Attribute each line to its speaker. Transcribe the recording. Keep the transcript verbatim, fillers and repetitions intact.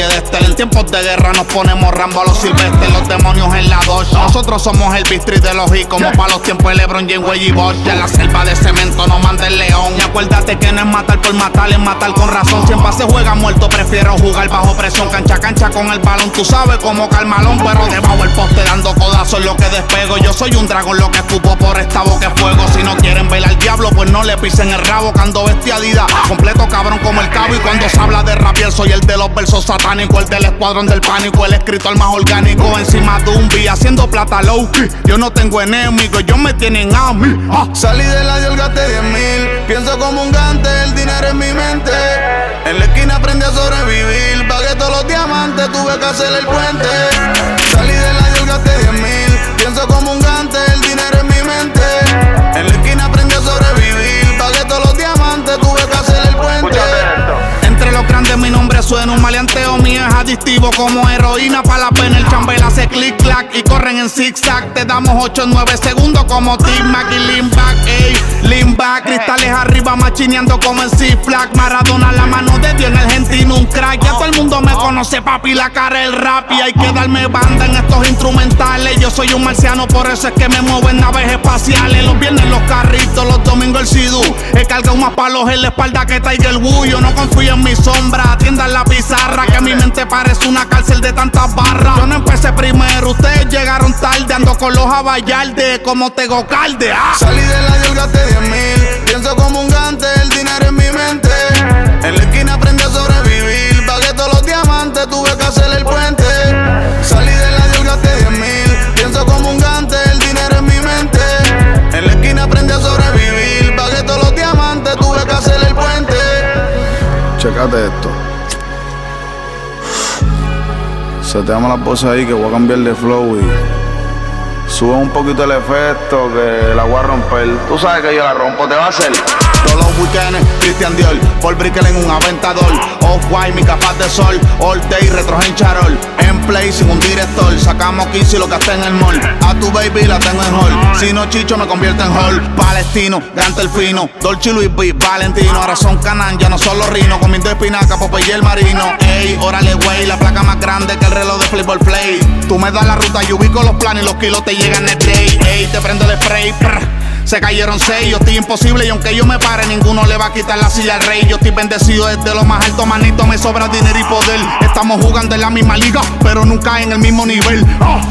Speaker 1: oye de Estel. En tiempos de guerra nos ponemos Rambo a los silvestres. Los demonios en la Dodge. Nosotros somos el bistri de los y como para los tiempos de LeBron, James, Wade y Bosch. Ya en la selva de cemento no manda el león. Y acuérdate que no es matar por matar, es matar con razón. Siempre se juega muerto, prefiero jugar bajo presión. Cancha a cancha con el balón, tú sabes como Carmalón. Pero debajo el poste dando codazos es lo que despego. Yo soy un dragón, lo que escupo por esta boca es fuego. Si no quieren ver al diablo, pues no le pisen el rabo. Cando bestialidad, completo cabrón como el cabo. Y cuando se habla de rapier, soy el de los versos satánicos, el del escuadrón del pánico, el escritor más orgánico. Encima de un beat, haciendo plata low key. Yo no tengo enemigos, ellos me tienen a mí. ah.
Speaker 2: Salí de la dios, gasté diez mil. Pienso como un gante, el dinero en mi mente. En la esquina aprendí a sobrevivir. Pagué todos los diamantes, tuve que hacer el puente. Salí de la dios, gasté diez mil. Pienso como un gante, el dinero en mi mente. En la esquina aprendí a sobrevivir. Pagué todos los diamantes, tuve que hacer el puente.
Speaker 1: Entre los grandes mi nombre suena, un maleanteo mío es adictivo como heroína pa' la pena. El chambel hace click clack y corren en zigzag. Te damos ocho nueve segundos como T-Mac y lean back, ey, lean back. Cristales arriba machineando como el C-Flag. Maradona la mano de Dios, en Argentina un crack. Ya todo el mundo me conoce, papi, la cara el rap. Y hay que darme banda en estos instrumentales. Yo soy un marciano, por eso es que me muevo en naves espaciales. Los viernes los carritos, los domingos el sidú. He cargado más palos en la espalda que Tiger Woods. Yo no confío en mi sombra, atiendan la pizarra, que mi mente parece una cárcel de tantas barras. Yo no empecé primero, ustedes llegaron tarde. Ando con los abayaldes como Tego Calde. ah.
Speaker 2: Salí de la dios, gasté diez mil. Pienso como un gante, el dinero en mi mente. En la esquina aprendí a sobrevivir. Pagué todos los diamantes, tuve que hacer el puente. Salí de la dios, gasté diez mil. Pienso como un gante, el dinero en mi mente. En la esquina aprendí a sobrevivir. Pagué todos los diamantes, tuve que hacer el puente. Checate esto. Se te llaman las voces ahí que voy a cambiar de flow y sube un poquito el efecto que la voy a romper. Tú sabes que yo la rompo, te va a hacer.
Speaker 1: Todos los weekends, Christian Dior, Paul Brickell en un aventador. Off-white, mi capa de sol, all day, retro en charol. En play, sin un director, sacamos quince y lo gasté en el mall. A tu baby la tengo en hall, si no chicho me convierto en hall. Palestino, Gante el fino, Dolce y Luis V, Valentino. Ahora son Canan, ya no son los rinos, comiendo espinaca, Popeye el marino. Ey, órale güey, la placa más grande que el reloj de Flipboard Play. Tú me das la ruta, yo ubico los planes y los kilos te llegan el day. Ey, te prendo el spray, prr. Se cayeron seis, yo estoy imposible y aunque yo me pare, ninguno le va a quitar la silla al rey. Yo estoy bendecido desde lo más alto, manito, me sobra dinero y poder. Estamos jugando en la misma liga, pero nunca en el mismo nivel. Oh,